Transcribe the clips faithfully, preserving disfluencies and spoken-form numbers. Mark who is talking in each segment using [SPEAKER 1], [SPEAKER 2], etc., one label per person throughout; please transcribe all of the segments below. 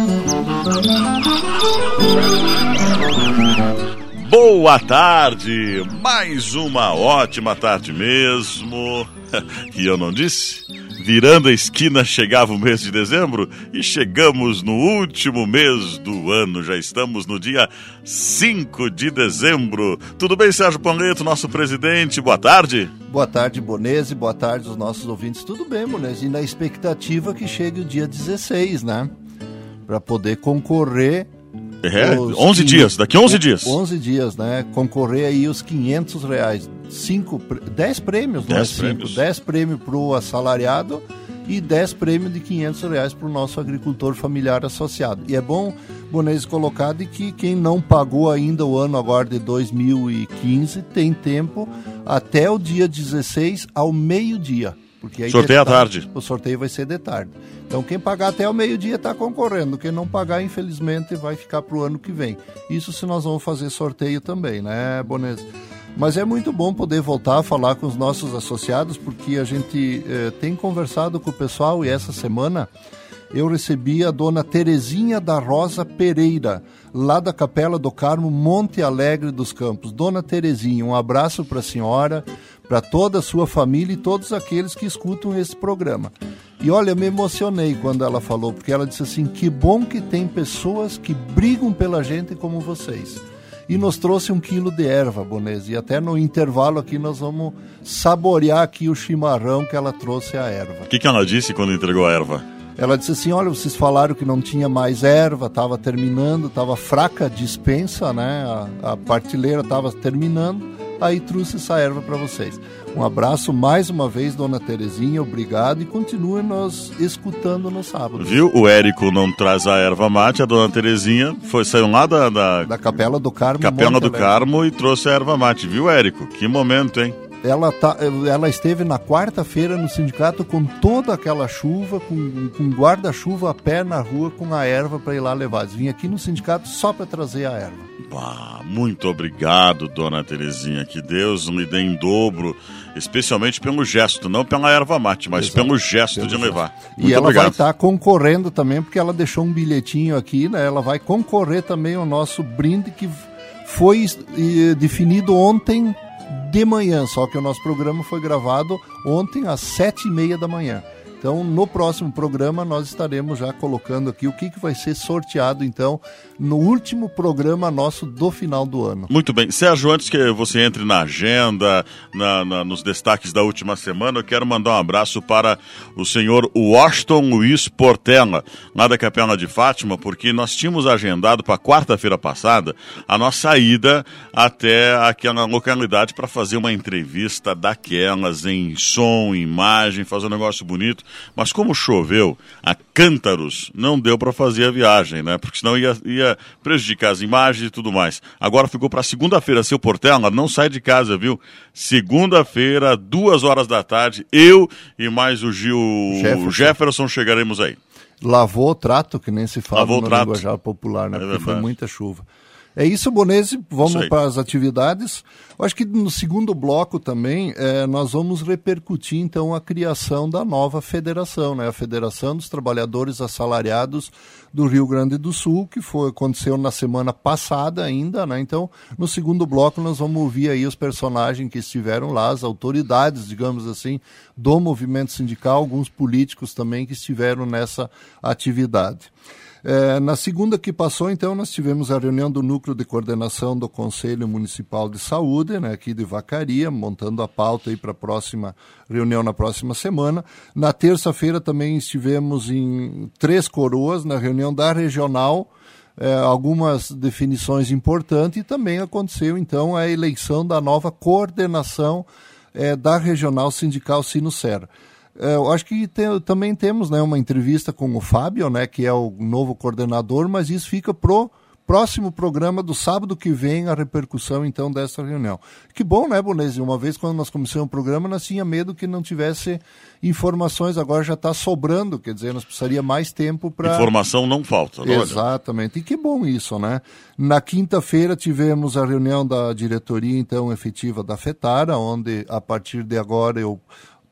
[SPEAKER 1] Boa tarde, mais uma ótima tarde mesmo. E eu não disse? Virando a esquina chegava o mês de dezembro e chegamos no último mês do ano. Já estamos no dia cinco de dezembro. Tudo bem, Sérgio Panleto, nosso presidente? Boa tarde.
[SPEAKER 2] Boa tarde, Bonese. Boa tarde aos nossos ouvintes. Tudo bem, Bonese. E na expectativa que chegue o dia dezesseis, né? Para poder concorrer...
[SPEAKER 1] É, onze dias, daqui a onze dias.
[SPEAKER 2] onze dias, né? Concorrer aí os quinhentos reais. Cinco, dez prêmios, não é cinco. dez prêmios para o assalariado e dez prêmios de quinhentos reais para o nosso agricultor familiar associado. E é bom, Bonese, colocar de que quem não pagou ainda o ano agora de dois mil e quinze tem tempo até o dia dezesseis ao meio-dia. Porque aí
[SPEAKER 1] sorteio à tarde.
[SPEAKER 2] O sorteio vai ser de tarde. Então quem pagar até o meio-dia está concorrendo. Quem não pagar, infelizmente, vai ficar para o ano que vem. Isso se nós vamos fazer sorteio também, né, Bonese? Mas é muito bom poder voltar a falar com os nossos associados, porque a gente eh, tem conversado com o pessoal e essa semana eu recebi a dona Terezinha da Rosa Pereira, lá da Capela do Carmo, Monte Alegre dos Campos. Dona Terezinha, um abraço para a senhora, para toda a sua família e todos aqueles que escutam esse programa. E olha, me emocionei quando ela falou, porque ela disse assim, que bom que tem pessoas que brigam pela gente como vocês. E nos trouxe um quilo de erva, Bonese. E até no intervalo aqui nós vamos saborear aqui o chimarrão que ela trouxe a erva.
[SPEAKER 1] O que, que ela disse quando entregou a erva?
[SPEAKER 2] Ela disse assim, olha, vocês falaram que não tinha mais erva, estava terminando, estava fraca a dispensa, né? A, a partilheira estava terminando, aí trouxe essa erva para vocês. Um abraço mais uma vez, dona Terezinha, obrigado e continue nos escutando no sábado.
[SPEAKER 1] Viu? O Érico não traz a erva mate, a dona Terezinha foi, saiu lá da, da...
[SPEAKER 2] da Capela do Carmo.
[SPEAKER 1] Capela do Carmo e trouxe a erva mate, viu, Érico? Que momento, hein?
[SPEAKER 2] Ela, tá, ela esteve na quarta-feira no sindicato com toda aquela chuva, com, com guarda-chuva a pé na rua com a erva para ir lá levar. Vim aqui no sindicato só para trazer a erva.
[SPEAKER 1] Bah, muito obrigado, dona Terezinha. Que Deus lhe dê em dobro, especialmente pelo gesto, não pela erva mate, mas Exato. pelo gesto pelo de gesto. levar. Muito
[SPEAKER 2] e ela
[SPEAKER 1] obrigado.
[SPEAKER 2] vai estar concorrendo também, porque ela deixou um bilhetinho aqui, né? Ela vai concorrer também ao nosso brinde que foi e, definido ontem de manhã, só que o nosso programa foi gravado ontem às sete e meia da manhã. Então, no próximo programa, nós estaremos já colocando aqui o que, que vai ser sorteado, então, no último programa nosso do final do ano.
[SPEAKER 1] Muito bem. Sérgio, antes que você entre na agenda, na, na, nos destaques da última semana, eu quero mandar um abraço para o senhor Washington Luiz Portela, lá da Capela de Fátima, porque nós tínhamos agendado para quarta-feira passada a nossa ida até aquela localidade para fazer uma entrevista daquelas em som, imagem, fazer um negócio bonito. Mas como choveu a cântaros, não deu para fazer a viagem, né? Porque senão ia, ia prejudicar as imagens e tudo mais. Agora ficou para segunda-feira. Seu Portela, não sai de casa, viu? Segunda-feira, duas horas da tarde, eu e mais o Gil Jefferson, Jefferson chegaremos aí.
[SPEAKER 2] Lavou o trato, que nem se fala
[SPEAKER 1] Lavou
[SPEAKER 2] no
[SPEAKER 1] trato.
[SPEAKER 2] linguajar popular, né?
[SPEAKER 1] É
[SPEAKER 2] Porque
[SPEAKER 1] verdade.
[SPEAKER 2] foi muita chuva. É isso, Bonese, vamos para as atividades. Eu acho que no segundo bloco também é, nós vamos repercutir então a criação da nova federação, né? A Federação dos Trabalhadores Assalariados do Rio Grande do Sul, que foi, aconteceu na semana passada ainda, né? Então, no segundo bloco nós vamos ouvir aí os personagens que estiveram lá, as autoridades, digamos assim, do movimento sindical, alguns políticos também que estiveram nessa atividade. É, na segunda que passou, então, nós tivemos a reunião do Núcleo de Coordenação do Conselho Municipal de Saúde, né, aqui de Vacaria, montando a pauta para a próxima reunião na próxima semana. Na terça-feira também estivemos em Três Coroas, na reunião da Regional, é, algumas definições importantes, e também aconteceu, então, a eleição da nova coordenação é, da Regional Sindical Sinusserra. Eu acho que tem, também temos, né, uma entrevista com o Fábio, né, que é o novo coordenador, mas isso fica pro próximo programa do sábado que vem, a repercussão então dessa reunião. Que bom, né, Bonese? Uma vez quando nós começamos o programa, nós tínhamos medo que não tivesse informações, agora já está sobrando, quer dizer, nós precisaria mais tempo para...
[SPEAKER 1] Informação não falta, não?
[SPEAKER 2] Exatamente, e que bom isso, né? Na quinta-feira tivemos a reunião da diretoria, então, efetiva da FETARA, onde a partir de agora eu vou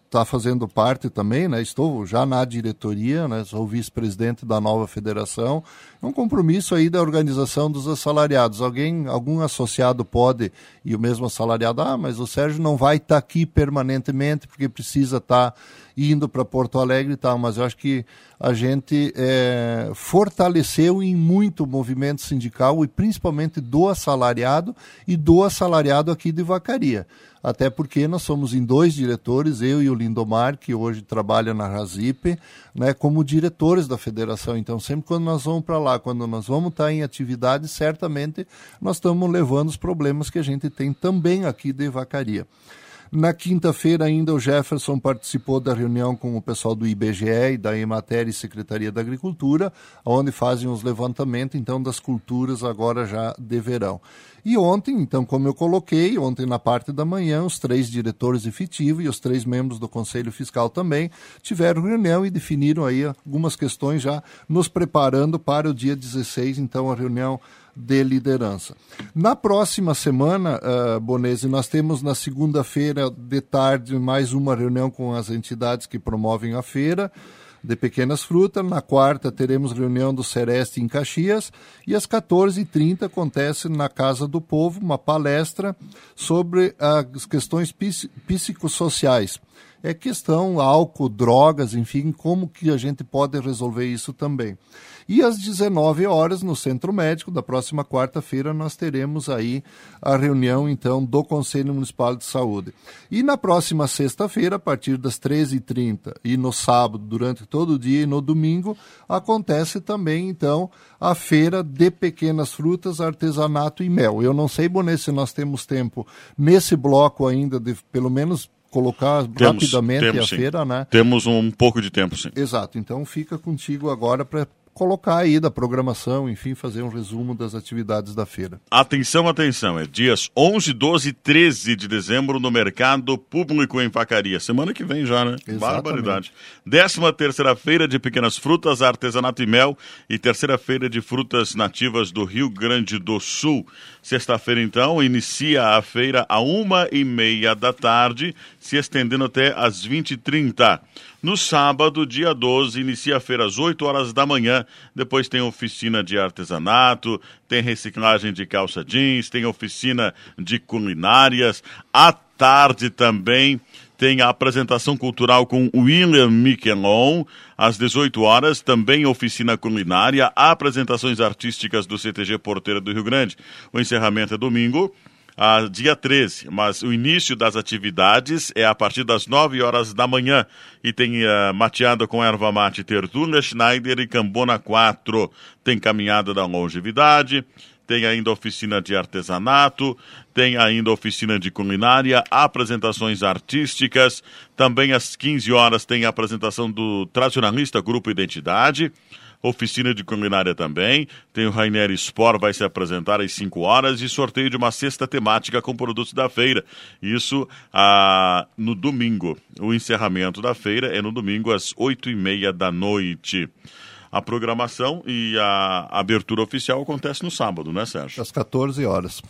[SPEAKER 2] está fazendo parte também, né? Estou já na diretoria, né? Sou vice-presidente da nova federação. É um compromisso aí da organização dos assalariados. Alguém, algum associado pode, e o mesmo assalariado, ah, mas o Sérgio não vai estar tá aqui permanentemente porque precisa estar tá indo para Porto Alegre e tal, mas eu acho que a gente é, fortaleceu em muito o movimento sindical e principalmente do assalariado e do assalariado aqui de Vacaria. Até porque nós somos em dois diretores, eu e o Lindomar, que hoje trabalha na Razip, né, como diretores da federação. Então, sempre quando nós vamos para lá, quando nós vamos estar em atividade, certamente nós estamos levando os problemas que a gente tem também aqui de Vacaria. Na quinta-feira ainda o Jefferson participou da reunião com o pessoal do I B G E e da Emater e Secretaria da Agricultura, onde fazem os levantamentos então das culturas agora já de verão. E ontem, então, como eu coloquei, ontem na parte da manhã, os três diretores efetivos e os três membros do Conselho Fiscal também tiveram reunião e definiram aí algumas questões já nos preparando para o dia dezesseis, então a reunião de liderança. Na próxima semana, uh, Bonese, nós temos na segunda-feira de tarde mais uma reunião com as entidades que promovem a feira de pequenas frutas. Na quarta teremos reunião do Sereste em Caxias e às quatorze e trinta acontece na Casa do Povo uma palestra sobre as questões psicossociais. É questão álcool, drogas, enfim, como que a gente pode resolver isso também. E às dezenove horas, no Centro Médico, da próxima quarta-feira, nós teremos aí a reunião, então, do Conselho Municipal de Saúde. E na próxima sexta-feira, a partir das treze e trinta, e no sábado, durante todo o dia, e no domingo, acontece também, então, a Feira de Pequenas Frutas, Artesanato e Mel. Eu não sei, Boné, se nós temos tempo nesse bloco ainda, de pelo menos colocar temos, rapidamente temos, a sim. feira, né?
[SPEAKER 1] Temos um pouco de tempo, sim.
[SPEAKER 2] Exato. Então fica contigo agora para colocar aí da programação, enfim, fazer um resumo das atividades da feira.
[SPEAKER 1] Atenção, atenção, é dias onze, doze e treze de dezembro no Mercado Público em Vacaria. Semana que vem já, né?
[SPEAKER 2] Exatamente.
[SPEAKER 1] Barbaridade. décima terceira Feira de Pequenas Frutas, Artesanato e Mel e terceira Feira de Frutas Nativas do Rio Grande do Sul. Sexta-feira, então, inicia a feira a uma e meia da tarde, se estendendo até às vinte e trinta. No sábado, dia doze, inicia a feira às oito horas da manhã, depois tem oficina de artesanato, tem reciclagem de calça jeans, tem oficina de culinárias. À tarde também tem a apresentação cultural com William Miquelon, às dezoito horas, também oficina culinária, apresentações artísticas do C T G Porteira do Rio Grande. O encerramento é domingo, Ah, dia treze, mas o início das atividades é a partir das nove horas da manhã e tem uh, mateada com erva mate Tertulha, Schneider e Cambona quatro. Tem caminhada da longevidade, tem ainda oficina de artesanato, tem ainda oficina de culinária, apresentações artísticas. Também às quinze horas tem a apresentação do tradicionalista Grupo Identidade. Oficina de culinária também, tem o Rainer Sport, vai se apresentar às cinco horas e sorteio de uma cesta temática com produtos da feira. Isso ah, no domingo. O encerramento da feira é no domingo às oito e meia da noite. A programação e a abertura oficial acontece no sábado, né, Sérgio?
[SPEAKER 2] Às quatorze horas.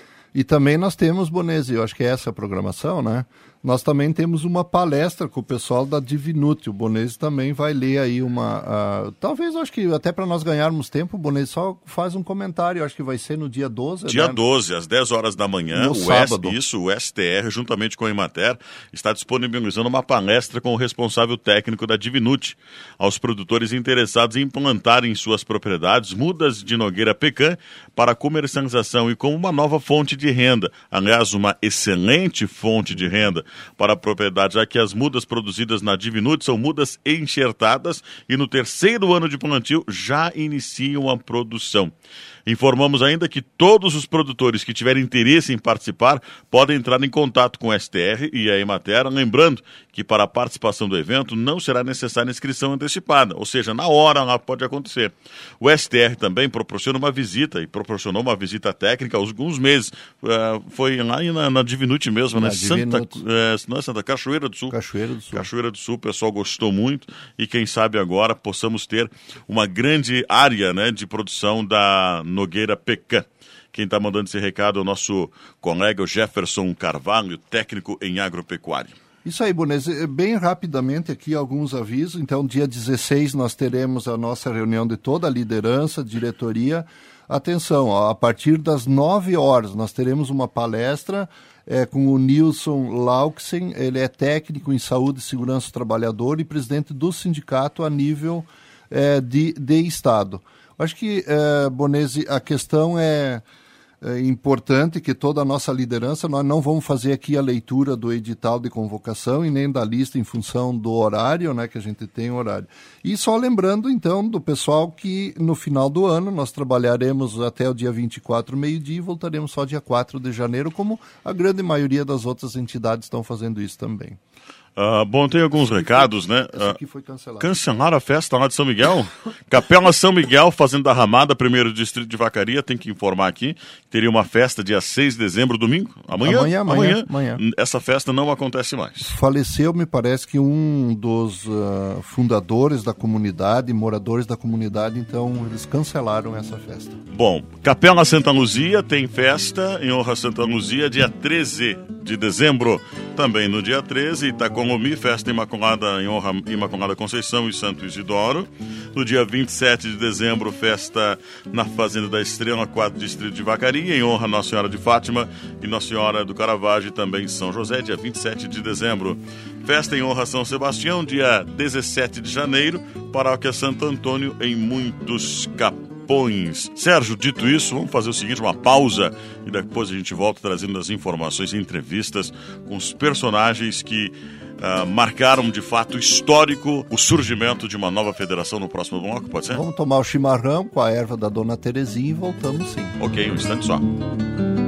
[SPEAKER 2] E também nós temos, Bonese, eu acho que é essa a programação, né? Nós também temos uma palestra com o pessoal da Divinute. O Bonese também vai ler aí uma... Uh, talvez, acho que até para nós ganharmos tempo, o Bonese só faz um comentário. Acho que vai ser no dia doze.
[SPEAKER 1] Dia
[SPEAKER 2] né?
[SPEAKER 1] doze, às dez horas da manhã.
[SPEAKER 2] No
[SPEAKER 1] o
[SPEAKER 2] sábado.
[SPEAKER 1] S, isso, o S T R, juntamente com a Emater, está disponibilizando uma palestra com o responsável técnico da Divinute aos produtores interessados em implantarem em suas propriedades mudas de nogueira pecan para comercialização e como uma nova fonte de renda. Aliás, uma excelente fonte de renda para a propriedade, já que as mudas produzidas na Divinute são mudas enxertadas e no terceiro ano de plantio já iniciam a produção. Informamos ainda que todos os produtores que tiverem interesse em participar podem entrar em contato com o S T R e a Emater, lembrando que para a participação do evento não será necessária inscrição antecipada, ou seja, na hora lá pode acontecer. O S T R também proporciona uma visita e proporcionou uma visita técnica há alguns meses, uh, foi lá na, na Divinute mesmo,
[SPEAKER 2] na
[SPEAKER 1] né? Santa, uh, não é Santa Cachoeira do Sul.
[SPEAKER 2] Cachoeira do Sul.
[SPEAKER 1] Cachoeira do Sul, o pessoal gostou muito e quem sabe agora possamos ter uma grande área, né, de produção da Nogueira Pecan. Quem está mandando esse recado é o nosso colega Jefferson Carvalho, técnico em agropecuária.
[SPEAKER 2] Isso aí, Bonese. Bem rapidamente aqui alguns avisos. Então, dia dezesseis nós teremos a nossa reunião de toda a liderança, diretoria. Atenção, ó, a partir das nove horas nós teremos uma palestra é, com o Nilson Lauksen. Ele é técnico em saúde e segurança do trabalhador e presidente do sindicato a nível é, de, de estado. Acho que, é, Bonese, a questão é... É importante que toda a nossa liderança, nós não vamos fazer aqui a leitura do edital de convocação e nem da lista em função do horário, né, que a gente tem horário. E só lembrando, então, do pessoal que no final do ano nós trabalharemos até o dia vinte e quatro, meio-dia, e voltaremos só dia quatro de janeiro, como a grande maioria das outras entidades estão fazendo isso também.
[SPEAKER 1] Uh, bom, tem alguns recados,
[SPEAKER 2] foi,
[SPEAKER 1] né?
[SPEAKER 2] Essa aqui foi cancelada.
[SPEAKER 1] Cancelaram a festa lá de São Miguel? Capela São Miguel, Fazenda Ramada, primeiro distrito de Vacaria, tem que informar aqui. Teria uma festa dia seis de dezembro, domingo? Amanhã?
[SPEAKER 2] Amanhã, amanhã. amanhã.
[SPEAKER 1] amanhã. Essa festa não acontece mais.
[SPEAKER 2] Faleceu, me parece que um dos uh, fundadores da comunidade, moradores da comunidade, então eles cancelaram essa festa.
[SPEAKER 1] Bom, Capela Santa Luzia tem festa em honra a Santa Luzia, dia treze de dezembro. Também no dia treze, Itaconomi, festa Imaculada em honra a Imaculada Conceição e Santo Isidoro. No dia vinte e sete de dezembro, festa na Fazenda da Estrela, quatro distrito de Vacaria, em honra a Nossa Senhora de Fátima e Nossa Senhora do Caravaggio, e também em São José, dia vinte e sete de dezembro. Festa em honra a São Sebastião, dia dezessete de janeiro, Paróquia Santo Antônio, em Muitos Capões. Sérgio, dito isso, vamos fazer o seguinte, uma pausa, e depois a gente volta trazendo as informações e entrevistas com os personagens que uh, marcaram de fato histórico o surgimento de uma nova federação no próximo bloco, pode ser?
[SPEAKER 2] Vamos tomar o chimarrão com a erva da Dona Terezinha e voltamos sim.
[SPEAKER 1] Ok, um instante só.